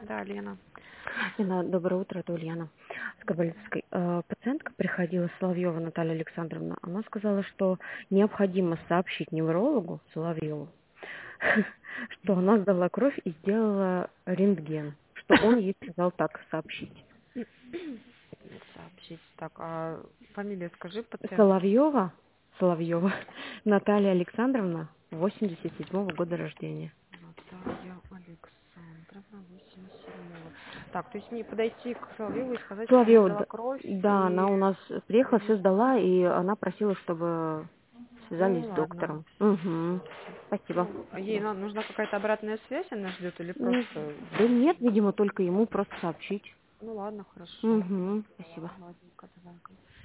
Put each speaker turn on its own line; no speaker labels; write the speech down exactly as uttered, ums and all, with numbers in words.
Да, Лена.
Лена, доброе утро, это Ульяна с Кабалевской. Э, Пациентка приходила, Соловьева Наталья Александровна. Она сказала, что необходимо сообщить неврологу Соловьеву, что она сдала кровь и сделала рентген, что он ей сказал так сообщить.
Сообщить. Так, а фамилию скажи пациент.
Соловьева, Соловьева Наталья Александровна, восемьдесят седьмого года рождения.
Наталья Александровна, восемьдесят седьмого. Так, то есть мне подойти к Соловьеву и сказать, что она
Соловьева,
сдала
д-
кровь
да, она у
и...
нас приехала, все
Мгм.
сдала, и она просила, чтобы связались
Ну,
с
ладно.
доктором. Угу. Спасибо.
Ну, а ей
Спасибо.
на- нужна какая-то обратная связь, она ждет, или
М,
просто...
Да нет, видимо, только ему просто сообщить.
Ну, ладно, хорошо.
Угу. Спасибо.
Ладненько, давай.